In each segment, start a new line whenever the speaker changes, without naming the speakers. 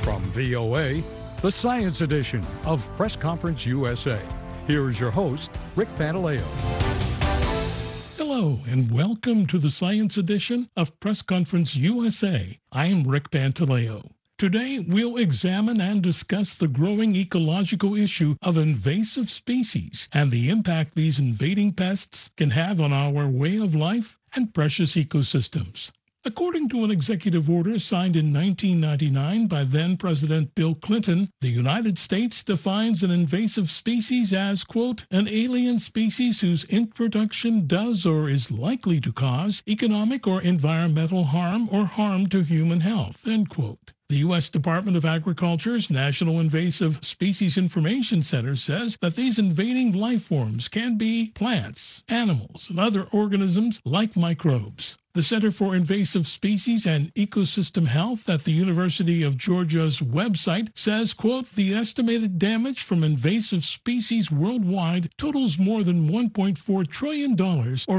From VOA, the Science Edition of Press Conference USA. Here's your host, Rick Pantaleo.
Hello, and welcome to the Science Edition of Press Conference USA. I'm Rick Pantaleo. Today, we'll examine and discuss the growing ecological issue of invasive species and the impact these invading pests can have on our way of life and precious ecosystems. According to an executive order signed in 1999 by then-President Bill Clinton, the United States defines an invasive species as, quote, an alien species whose introduction does or is likely to cause economic or environmental harm or harm to human health, end quote. The U.S. Department of Agriculture's National Invasive Species Information Center says that these invading life forms can be plants, animals, and other organisms like microbes. The Center for Invasive Species and Ecosystem Health at the University of Georgia's website says, quote, the estimated damage from invasive species worldwide totals more than $1.4 trillion, or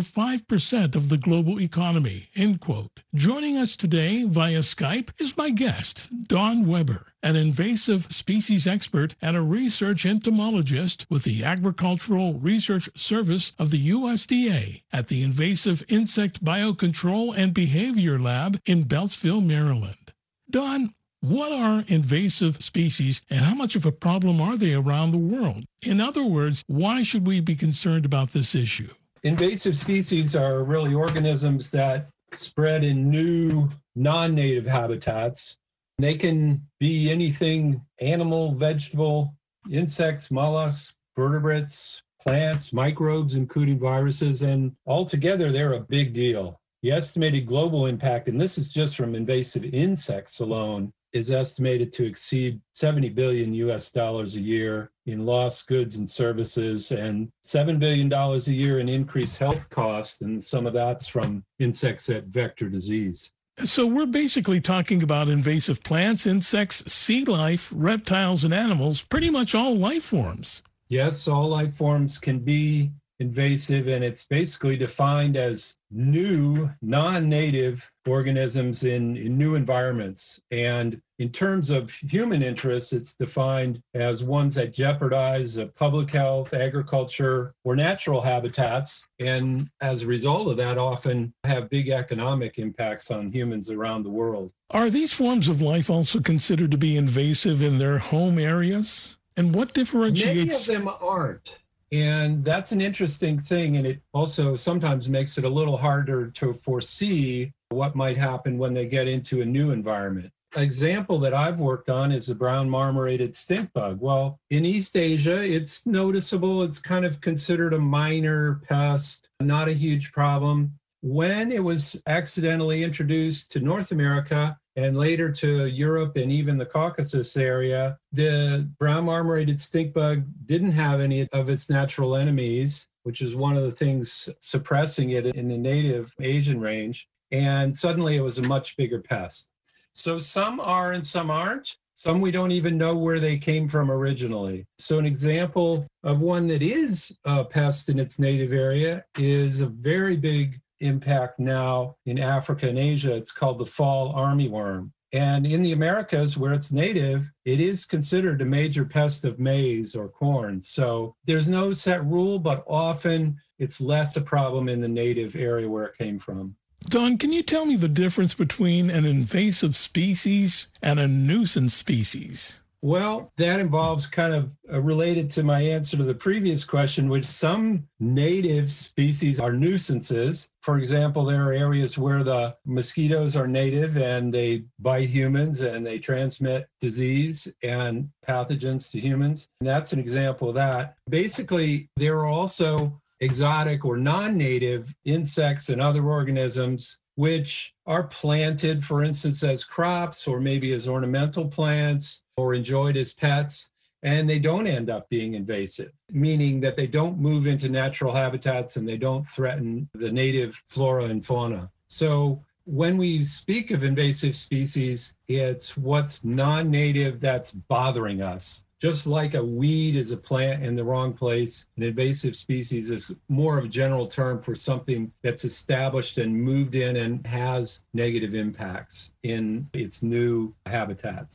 5% of the global economy, end quote. Joining us today via Skype is my guest, Dawn Weber, an invasive species expert and a research entomologist with the Agricultural Research Service of the USDA at the Invasive Insect Biocontrol and Behavior Lab in Beltsville, Maryland. Dawn, what are invasive species and how much of a problem are they around the world? In other words, why should we be concerned about this issue?
Invasive species are really organisms that spread in new non-native habitats. They can be anything: animal, vegetable, insects, mollusks, vertebrates, plants, microbes, including viruses, and altogether they're a big deal. The estimated global impact, and this is just from invasive insects alone, is estimated to exceed $70 billion a year in lost goods and services, and $7 billion a year in increased health costs, and some of that's from insects that vector disease.
So we're basically talking about invasive plants, insects, sea life, reptiles, and animals, pretty much all life forms.
Yes, all life forms can be invasive, and it's basically defined as new, non-native organisms in new environments. And in terms of human interests, it's defined as ones that jeopardize public health, agriculture, or natural habitats. And as a result of that, often have big economic impacts on humans around the world.
Are these forms of life also considered to be invasive in their home areas? And what differentiates?
Many of them aren't. And that's an interesting thing, and it also sometimes makes it a little harder to foresee what might happen when they get into a new environment. An example that I've worked on is the brown marmorated stink bug. Well, in East Asia, it's noticeable. It's kind of considered a minor pest, not a huge problem. When it was accidentally introduced to North America, and later to Europe and even the Caucasus area, the brown marmorated stink bug didn't have any of its natural enemies, which is one of the things suppressing it in the native Asian range. And suddenly it was a much bigger pest. So some are and some aren't. Some we don't even know where they came from originally. So an example of one that is a pest in its native area is a very big impact now in Africa and Asia. It's called the fall armyworm. And in the Americas, where it's native, it is considered a major pest of maize or corn. So there's no set rule, but often it's less a problem in the native area where it came from.
Dawn, can you tell me the difference between an invasive species and a nuisance species?
Well, that involves kind of related to my answer to the previous question, which some native species are nuisances. For example, there are areas where the mosquitoes are native and they bite humans and they transmit disease and pathogens to humans. And that's an example of that. Basically, there are also exotic or non-native insects and other organisms which are planted, for instance, as crops or maybe as ornamental plants or enjoyed as pets, and they don't end up being invasive, meaning that they don't move into natural habitats and they don't threaten the native flora and fauna. So when we speak of invasive species, it's what's non-native that's bothering us. Just like a weed is a plant in the wrong place, an invasive species is more of a general term for something that's established and moved in and has negative impacts in its new habitats.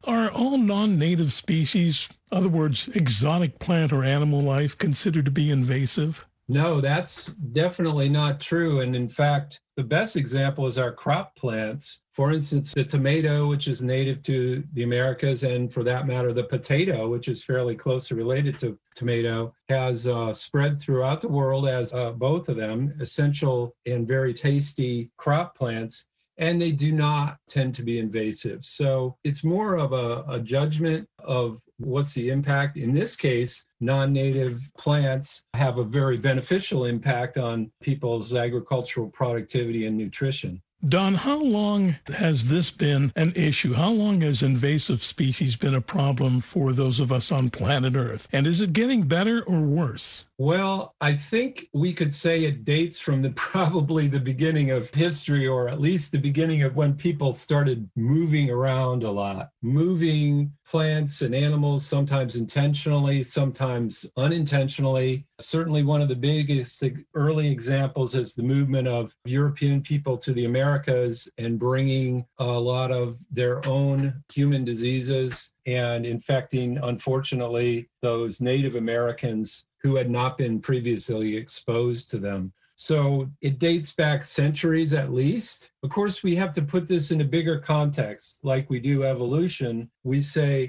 Are all non-native species, in other words, exotic plant or animal life, considered to be invasive?
No, that's definitely not true. And in fact, the best example is our crop plants. For instance, the tomato, which is native to the Americas, and for that matter, the potato, which is fairly closely related to tomato, has spread throughout the world as both of them essential and very tasty crop plants. And they do not tend to be invasive. So it's more of a judgment of what's the impact. In this case, non-native plants have a very beneficial impact on people's agricultural productivity and nutrition.
Don, how long has this been an issue? How long has invasive species been a problem for those of us on planet Earth? And is it getting better or worse?
Well, I think we could say it dates from probably the beginning of history, or at least the beginning of when people started moving around a lot, moving plants and animals, sometimes intentionally, sometimes unintentionally. Certainly one of the biggest early examples is the movement of European people to the Americas and bringing a lot of their own human diseases and infecting, unfortunately, those Native Americans who had not been previously exposed to them. So it dates back centuries at least. Of course, we have to put this in a bigger context, like we do evolution. We say,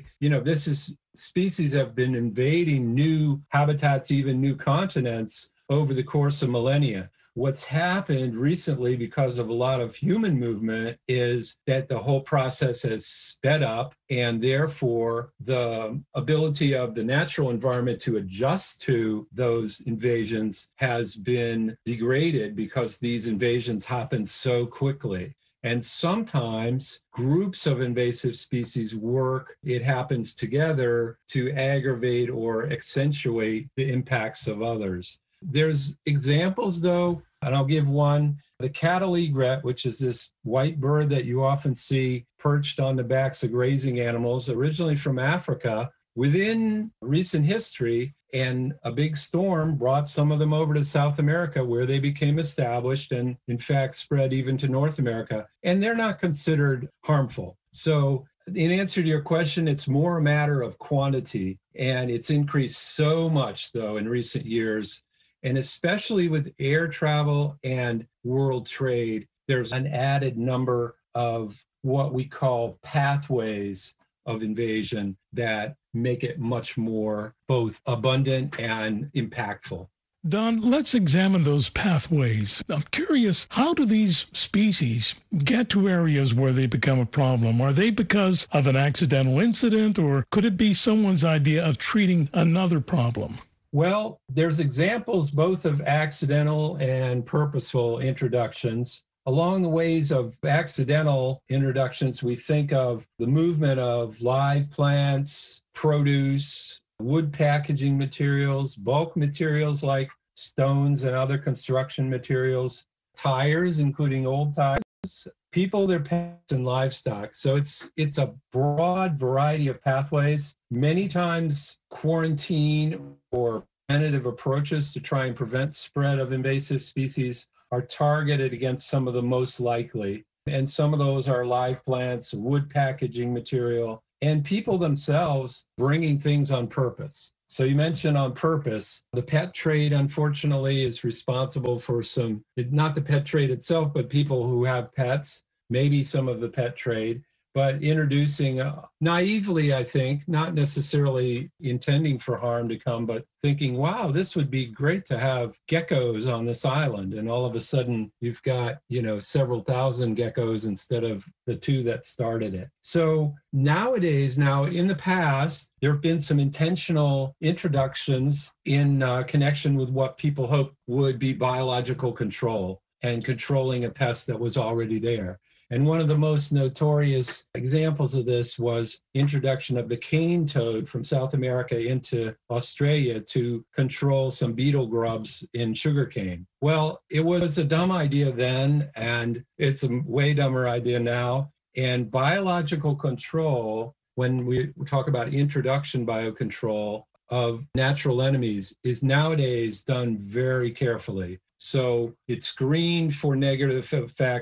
species have been invading new habitats, even new continents over the course of millennia. What's happened recently because of a lot of human movement is that the whole process has sped up, and therefore the ability of the natural environment to adjust to those invasions has been degraded because these invasions happen so quickly. And sometimes groups of invasive species work, it happens together to aggravate or accentuate the impacts of others. There's examples, though, and I'll give one. The cattle egret, which is this white bird that you often see perched on the backs of grazing animals, originally from Africa. Within recent history, and a big storm brought some of them over to South America, where they became established and, in fact, spread even to North America. And they're not considered harmful. So in answer to your question, it's more a matter of quantity, and it's increased so much, though, in recent years. And especially with air travel and world trade, there's an added number of what we call pathways of invasion that make it much more both abundant and impactful.
Don, let's examine those pathways. I'm curious, how do these species get to areas where they become a problem? Are they because of an accidental incident, or could it be someone's idea of treating another problem?
Well, there's examples both of accidental and purposeful introductions. Along the ways of accidental introductions, we think of the movement of live plants, produce, wood packaging materials, bulk materials like stones and other construction materials, tires, including old tires, people, their pets, and livestock. So it's a broad variety of pathways. Many times quarantine or preventative approaches to try and prevent spread of invasive species are targeted against some of the most likely. And some of those are live plants, wood packaging material, and people themselves bringing things on purpose. So you mentioned on purpose, the pet trade, unfortunately, is responsible for some, not the pet trade itself, but people who have pets, maybe some of the pet trade, but introducing naively, I think, not necessarily intending for harm to come, but thinking, wow, this would be great to have geckos on this island. And all of a sudden you've got, several thousand geckos instead of the 2 that started it. So nowadays, in the past, there have been some intentional introductions in connection with what people hope would be biological control and controlling a pest that was already there. And one of the most notorious examples of this was introduction of the cane toad from South America into Australia to control some beetle grubs in sugarcane. Well, it was a dumb idea then, and it's a way dumber idea now. And biological control, when we talk about introduction biocontrol of natural enemies, is nowadays done very carefully. So it's screened for negative effects,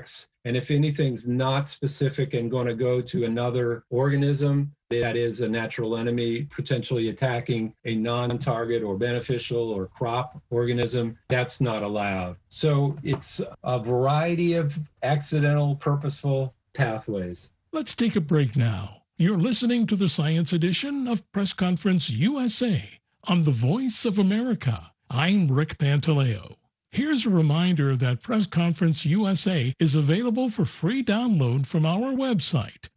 And if anything's not specific and going to go to another organism, that is a natural enemy potentially attacking a non-target or beneficial or crop organism, that's not allowed. So it's a variety of accidental, purposeful pathways.
Let's take a break now. You're listening to the Science Edition of Press Conference USA on the Voice of America. I'm Rick Pantaleo. Here's a reminder that Press Conference USA is available for free download from our website,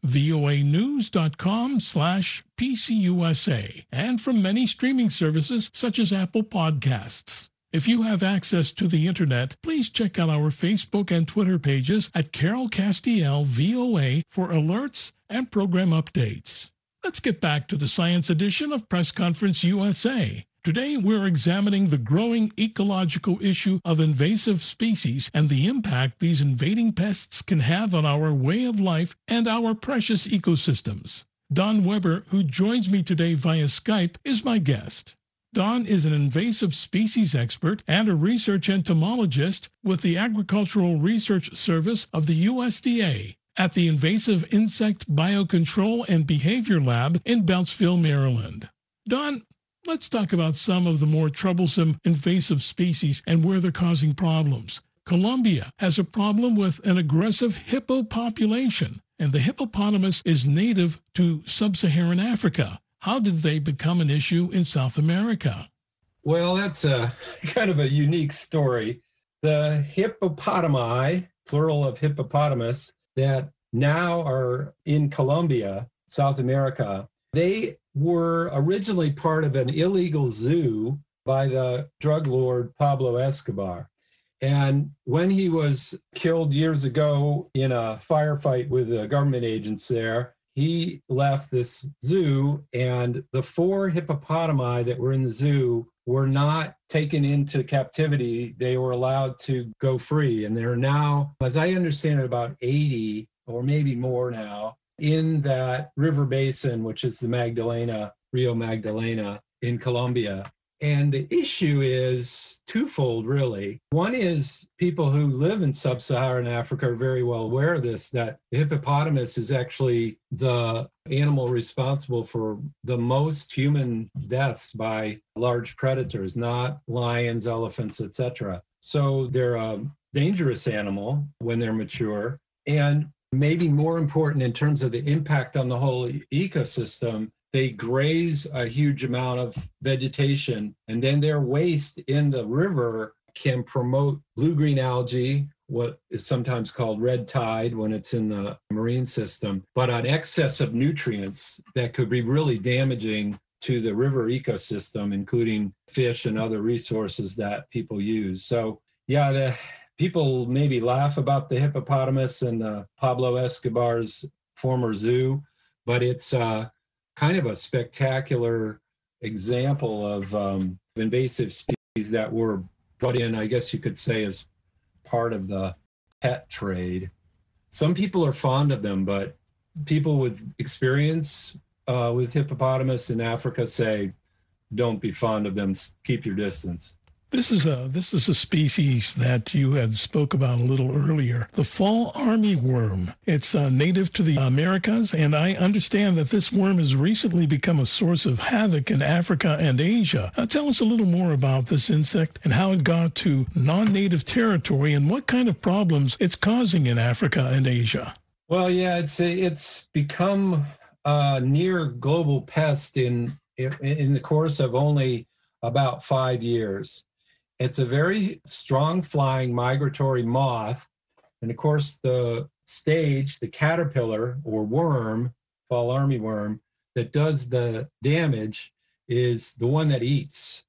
voanews.com/PCUSA, and from many streaming services such as Apple Podcasts. If you have access to the internet, please check out our Facebook and Twitter pages at Carol Castiel VOA for alerts and program updates. Let's get back to the Science Edition of Press Conference USA. Today, we're examining the growing ecological issue of invasive species and the impact these invading pests can have on our way of life and our precious ecosystems. Don Weber, who joins me today via Skype, is my guest. Don is an invasive species expert and a research entomologist with the Agricultural Research Service of the USDA at the Invasive Insect Biocontrol and Behavior Lab in Beltsville, Maryland. Don, let's talk about some of the more troublesome invasive species and where they're causing problems. Colombia has a problem with an aggressive hippo population, and the hippopotamus is native to sub-Saharan Africa. How did they become an issue in South America?
Well, that's a kind of a unique story. The hippopotami, plural of hippopotamus, that now are in Colombia, South America, they were originally part of an illegal zoo by the drug lord Pablo Escobar. And when he was killed years ago in a firefight with the government agents there, he left this zoo, and the 4 hippopotami that were in the zoo were not taken into captivity. They were allowed to go free. And there are now, as I understand it, about 80 or maybe more now in that river basin, which is the Magdalena, Rio Magdalena in Colombia. And the issue is twofold, really. One is people who live in sub-Saharan Africa are very well aware of this, that the hippopotamus is actually the animal responsible for the most human deaths by large predators, not lions, elephants, etc. So they're a dangerous animal when they're mature. And maybe more important in terms of the impact on the whole ecosystem, they graze a huge amount of vegetation, and then their waste in the river can promote blue-green algae, what is sometimes called red tide when it's in the marine system, but an excess of nutrients that could be really damaging to the river ecosystem, including fish and other resources that people use. So yeah, the people maybe laugh about the hippopotamus and Pablo Escobar's former zoo, but it's kind of a spectacular example of invasive species that were brought in, I guess you could say, as part of the pet trade. Some people are fond of them, but people with experience with hippopotamus in Africa say, don't be fond of them, keep your distance.
This is a species that you had spoke about a little earlier, the fall armyworm. It's native to the Americas, and I understand that this worm has recently become a source of havoc in Africa and Asia. Tell us a little more about this insect and how it got to non-native territory and what kind of problems it's causing in Africa and Asia.
Well, yeah, it's become a near global pest in the course of only about 5 years. It's a very strong flying migratory moth. And of course, the stage, the caterpillar or worm, fall armyworm, that does the damage is the one that eats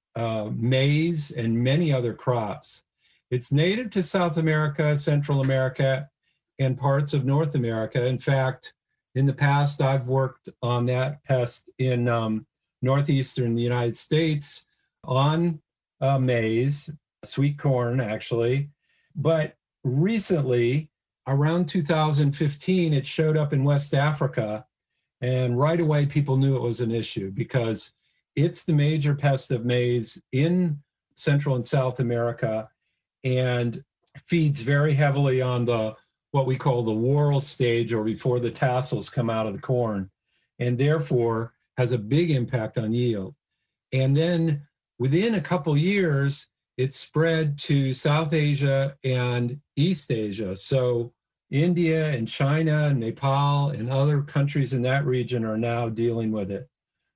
maize and many other crops. It's native to South America, Central America, and parts of North America. In fact, in the past, I've worked on that pest in northeastern United States on maize, sweet corn, actually. But recently, around 2015, it showed up in West Africa. And right away, people knew it was an issue because it's the major pest of maize in Central and South America and feeds very heavily on the what we call the whorl stage, or before the tassels come out of the corn, and therefore has a big impact on yield. And then within a couple years, it spread to South Asia and East Asia. So India and China and Nepal and other countries in that region are now dealing with it.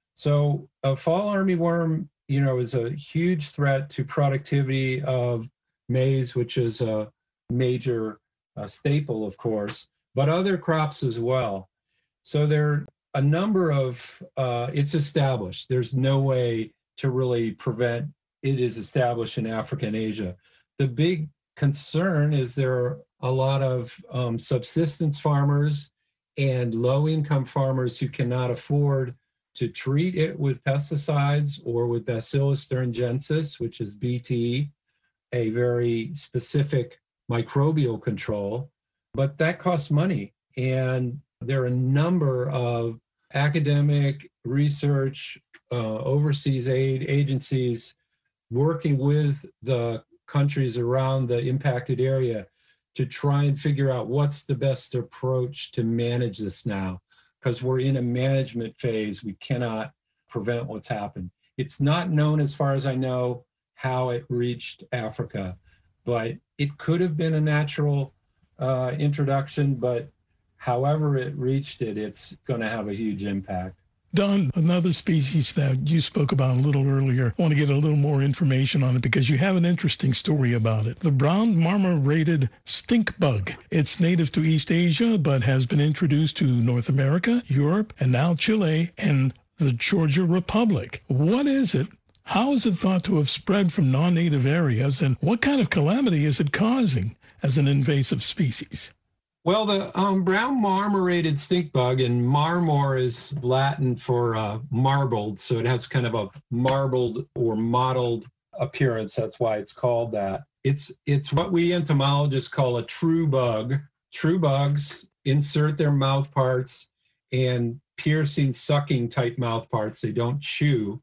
So a fall armyworm, is a huge threat to productivity of maize, which is a major staple, of course, but other crops as well. So there are a number of, it's established. There's no way to really prevent. It is established in Africa and Asia. The big concern is there are a lot of subsistence farmers and low-income farmers who cannot afford to treat it with pesticides or with Bacillus thuringiensis, which is BT, a very specific microbial control, but that costs money. And there are a number of academic research, overseas aid agencies working with the countries around the impacted area to try and figure out what's the best approach to manage this now, because we're in a management phase. We cannot prevent what's happened. It's not known, as far as I know, how it reached Africa, but it could have been a natural introduction, but however it reached it, it's going to have a huge impact.
Don, another species that you spoke about a little earlier, I want to get a little more information on it because you have an interesting story about it. The brown marmorated stink bug. It's native to East Asia, but has been introduced to North America, Europe, and now Chile and the Georgia Republic. What is it? How is it thought to have spread from non-native areas, and what kind of calamity is it causing as an invasive species?
Well, the brown marmorated stink bug, and marmor is Latin for marbled, so it has kind of a marbled or mottled appearance. That's why it's called that. It's what we entomologists call a true bug. True bugs insert their mouth parts and piercing, sucking type mouth parts. They don't chew.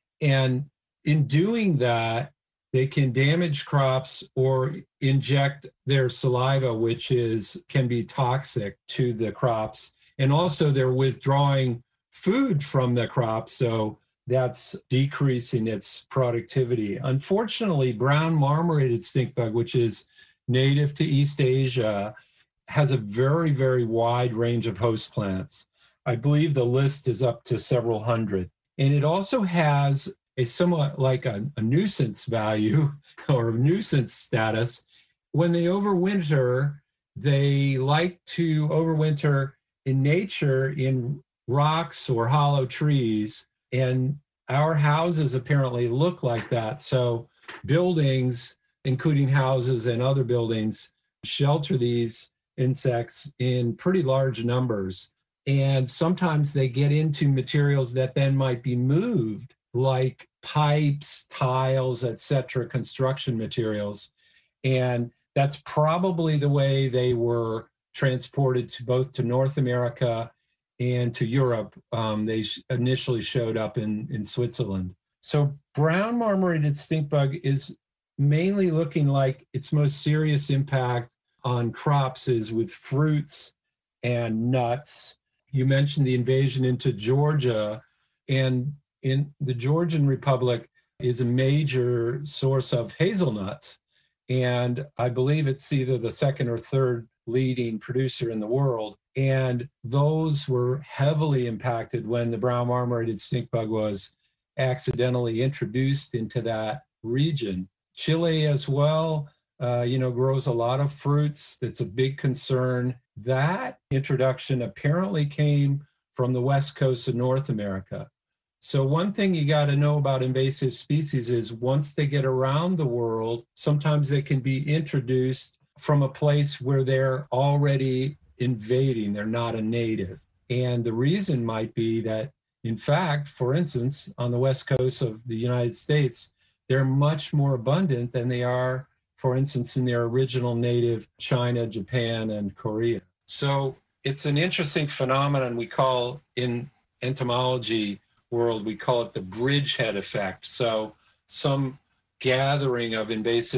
And in doing that, they can damage crops or inject their saliva, which can be toxic to the crops. And also they're withdrawing food from the crop, so that's decreasing its productivity. Unfortunately, brown marmorated stink bug, which is native to East Asia, has a very, very wide range of host plants. I believe the list is up to several hundred. And it also has a somewhat like a nuisance value or nuisance status. When they overwinter, they like to overwinter in nature in rocks or hollow trees. And our houses apparently look like that. So buildings, including houses and other buildings, shelter these insects in pretty large numbers. And sometimes they get into materials that then might be moved, like pipes, tiles, etc., construction materials. And that's probably the way they were transported to both to North America and to Europe. They initially showed up in Switzerland. So brown marmorated stink bug is mainly looking like its most serious impact on crops is with fruits and nuts. You mentioned the invasion into Georgia, and in the Georgian Republic is a major source of hazelnuts. And I believe it's either the second or third leading producer in the world. And those were heavily impacted when the brown marmorated stink bug was accidentally introduced into that region. Chile as well, grows a lot of fruits. That's a big concern. That introduction apparently came from the west coast of North America. So one thing you got to know about invasive species is once they get around the world, sometimes they can be introduced from a place where they're already invading. They're not a native. And the reason might be that, in fact, for instance, on the west coast of the United States, they're much more abundant than they are, for instance, in their original native China, Japan, and Korea. So it's an interesting phenomenon we call in entomology world, we call it the bridgehead effect. So some gathering of invasive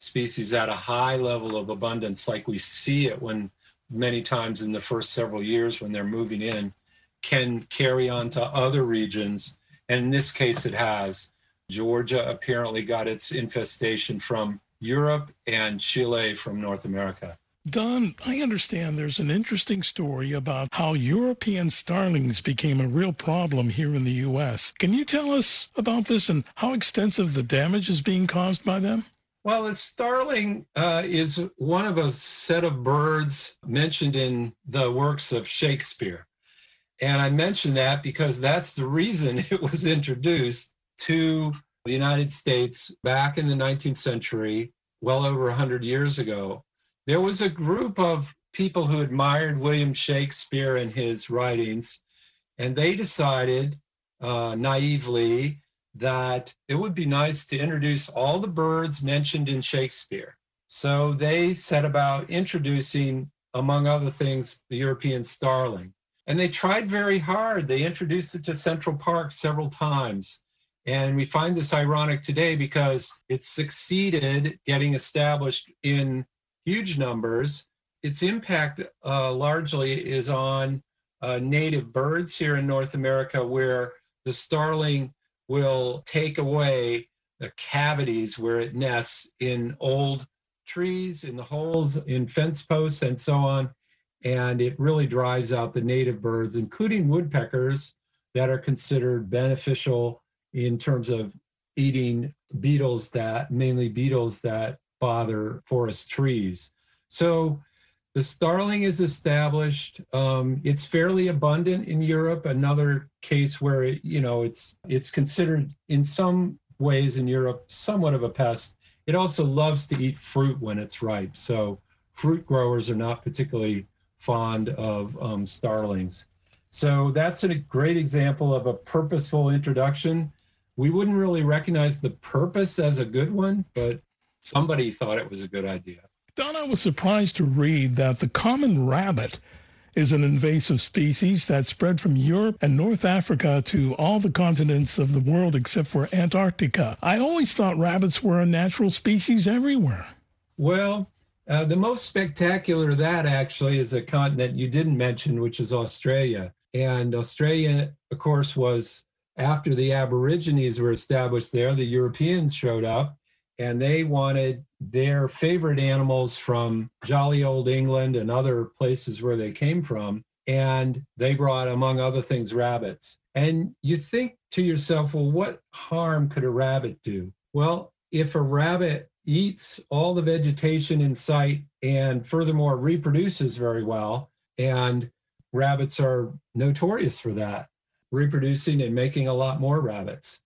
species at a high level of abundance, like we see it when many times in the first several years when they're moving in, can carry on to other regions. And in this case, it has. Georgia apparently got its infestation from Europe and Chile from North America.
Don, I understand there's an interesting story about how European starlings became a real problem here in the U.S. Can you tell us about this and how extensive the damage is being caused by them?
Well, a starling is one of a set of birds mentioned in the works of Shakespeare. And I mention that because that's the reason it was introduced to the United States back in the 19th century, well over 100 years ago. There was a group of people who admired William Shakespeare and his writings, and they decided naively that it would be nice to introduce all the birds mentioned in Shakespeare. So they set about introducing, among other things, the European starling. And they tried very hard. They introduced it to Central Park several times. And we find this ironic today because it succeeded getting established in huge numbers. Its impact largely is on native birds here in North America, where the starling will take away the cavities where it nests in old trees, in the holes, in fence posts, and so on. And it really drives out the native birds, including woodpeckers that are considered beneficial in terms of eating beetles mainly beetles that bother forest trees. So the starling is established. It's fairly abundant in Europe. Another case where it's considered in some ways in Europe somewhat of a pest. It also loves to eat fruit when it's ripe. So fruit growers are not particularly fond of starlings. So that's a great example of a purposeful introduction. We wouldn't really recognize the purpose as a good one, but somebody thought it was a good idea.
Don, I was surprised to read that the common rabbit is an invasive species that spread from Europe and North Africa to all the continents of the world except for Antarctica. I always thought rabbits were a natural species everywhere.
Well, the most spectacular of that actually is a continent you didn't mention, which is Australia. And Australia, of course, was after the Aborigines were established there, the Europeans showed up and they wanted their favorite animals from jolly old England and other places where they came from. And they brought, among other things, rabbits. And you think to yourself, well, what harm could a rabbit do? Well, if a rabbit eats all the vegetation in sight and furthermore reproduces very well, and rabbits are notorious for that, reproducing and making a lot more rabbits.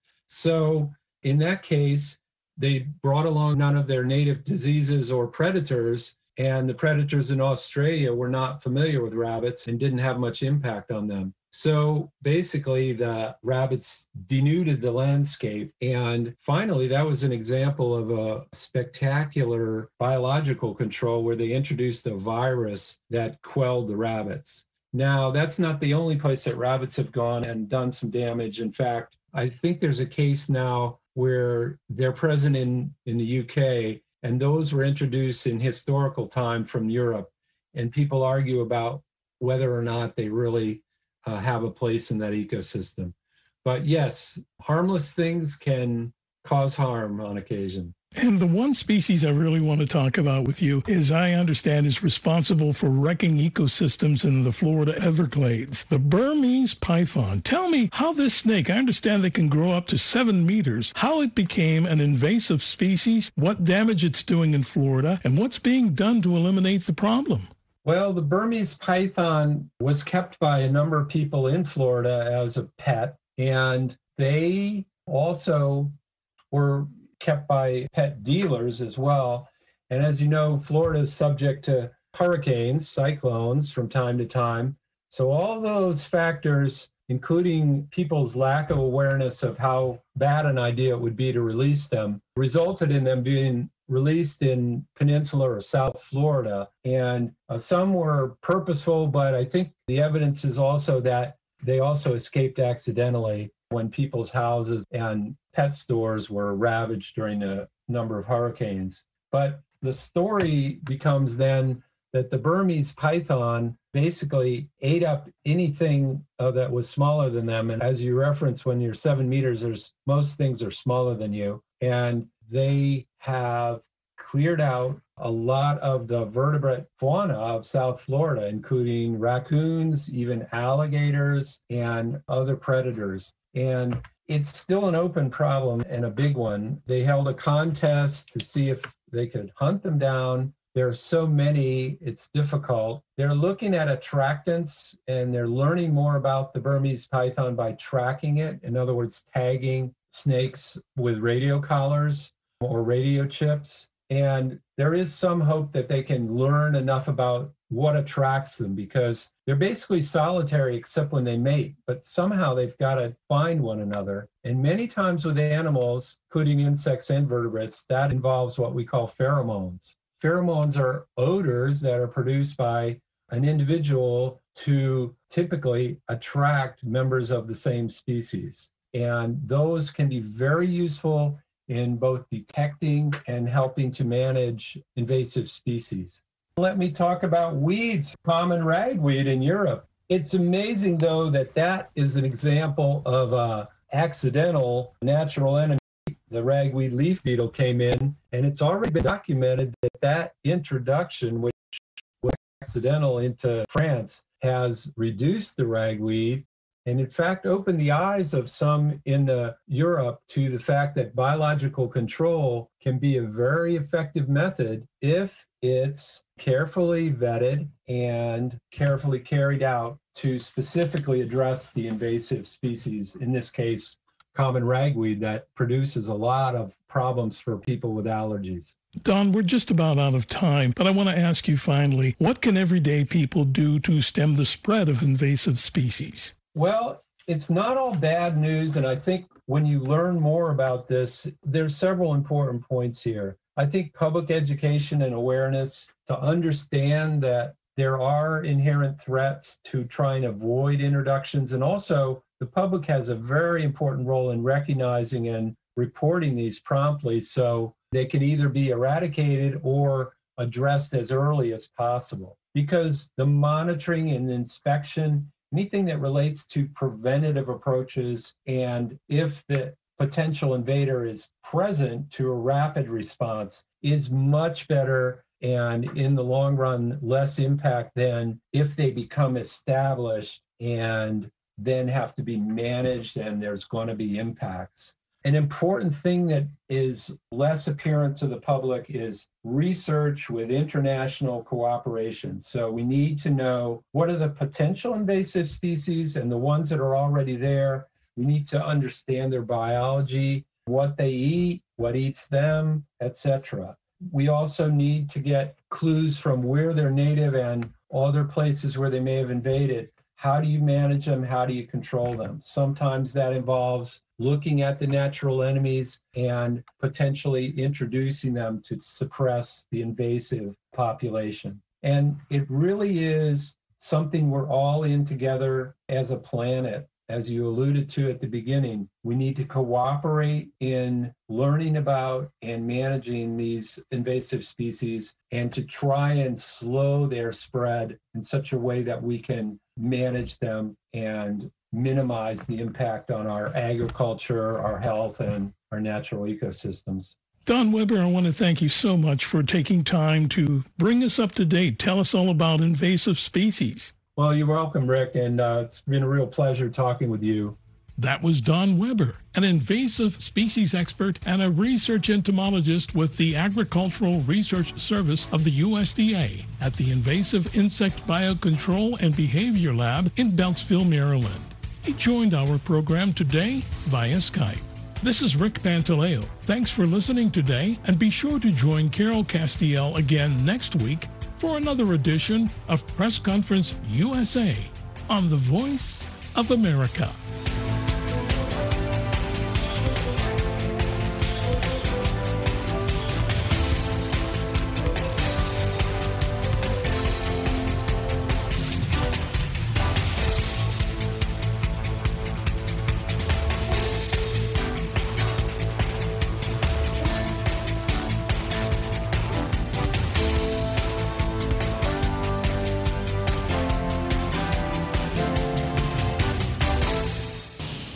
So in that case, they brought along none of their native diseases or predators, and the predators in Australia were not familiar with rabbits and didn't have much impact on them. So basically, the rabbits denuded the landscape. And finally, that was an example of a spectacular biological control where they introduced a virus that quelled the rabbits. Now, that's not the only place that rabbits have gone and done some damage. In fact, I think there's a case now where they're present in the UK, and those were introduced in historical time from Europe. And people argue about whether or not they really have a place in that ecosystem. But yes, harmless things can cause harm on occasion.
And the one species I really want to talk about with you is, I understand, is responsible for wrecking ecosystems in the Florida Everglades, the Burmese python. Tell me how this snake, I understand they can grow up to 7 meters, how it became an invasive species, what damage it's doing in Florida, and what's being done to eliminate the problem.
Well, the Burmese python was kept by a number of people in Florida as a pet, and they also were kept by pet dealers as well. And as you know, Florida is subject to hurricanes, cyclones from time to time. So all those factors, including people's lack of awareness of how bad an idea it would be to release them, resulted in them being released in Peninsula or South Florida. And some were purposeful, but I think the evidence is also that they also escaped accidentally when people's houses and pet stores were ravaged during a number of hurricanes. But the story becomes then that the Burmese python basically ate up anything that was smaller than them. And as you reference, when you're 7 meters, most things are smaller than you. And they have cleared out a lot of the vertebrate fauna of South Florida, including raccoons, even alligators, and other predators. And it's still an open problem and a big one. They held a contest to see if they could hunt them down. There are so many, it's difficult. They're looking at attractants, and they're learning more about the Burmese python by tracking it. In other words, tagging snakes with radio collars or radio chips. And there is some hope that they can learn enough about what attracts them, because they're basically solitary except when they mate, but somehow they've got to find one another. And many times with animals, including insects and vertebrates, that involves what we call pheromones. Pheromones are odors that are produced by an individual to typically attract members of the same species. And those can be very useful in both detecting and helping to manage invasive species. Let me talk about weeds, common ragweed in Europe. It's amazing, though, that is an example of an accidental natural enemy. The ragweed leaf beetle came in, and it's already been documented that introduction, which was accidental into France, has reduced the ragweed, and in fact opened the eyes of some in Europe to the fact that biological control can be a very effective method if it's carefully vetted and carefully carried out to specifically address the invasive species, in this case, common ragweed, that produces a lot of problems for people with allergies.
Don, we're just about out of time, but I want to ask you finally, what can everyday people do to stem the spread of invasive species?
Well, it's not all bad news, and I think when you learn more about this, there's several important points here. I think public education and awareness to understand that there are inherent threats to try and avoid introductions, and also the public has a very important role in recognizing and reporting these promptly so they can either be eradicated or addressed as early as possible. Because the monitoring and inspection, anything that relates to preventative approaches, and if the potential invader is present, to a rapid response is much better, and in the long run, less impact than if they become established and then have to be managed and there's going to be impacts. An important thing that is less apparent to the public is research with international cooperation. So we need to know what are the potential invasive species and the ones that are already there. We need to understand their biology, what they eat, what eats them, etc. We also need to get clues from where they're native and other places where they may have invaded. How do you manage them? How do you control them? Sometimes that involves looking at the natural enemies and potentially introducing them to suppress the invasive population. And it really is something we're all in together as a planet. As you alluded to at the beginning, we need to cooperate in learning about and managing these invasive species and to try and slow their spread in such a way that we can manage them and minimize the impact on our agriculture, our health, and our natural ecosystems.
Don Weber, I want to thank you so much for taking time to bring us up to date. Tell us all about invasive species.
Well, you're welcome, Rick, and it's been a real pleasure talking with you.
That was Don Weber, an invasive species expert and a research entomologist with the Agricultural Research Service of the USDA at the Invasive Insect Biocontrol and Behavior Lab in Beltsville, Maryland. He joined our program today via Skype. This is Rick Pantaleo. Thanks for listening today, and be sure to join Carol Castiel again next week for another edition of Press Conference USA on the Voice of America.